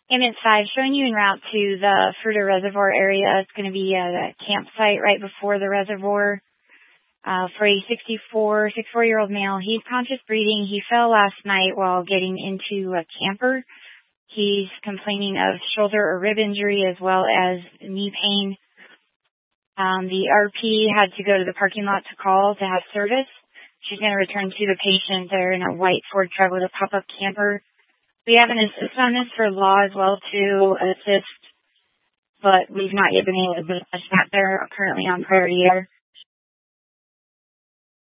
Image 5 showing you en route to the Fruita Reservoir area. It's going to be a campsite right before the reservoir. For a 64-year-old male, he's conscious breathing. He fell last night while getting into a camper. He's complaining of shoulder or rib injury as well as knee pain. The RP had to go to the parking lot to call to have service. She's going to return to the patient. They're in a white Ford truck with a pop-up camper. We have an assist on this for law as well to assist, but we've not yet been able to dispatch that. They're currently on priority air.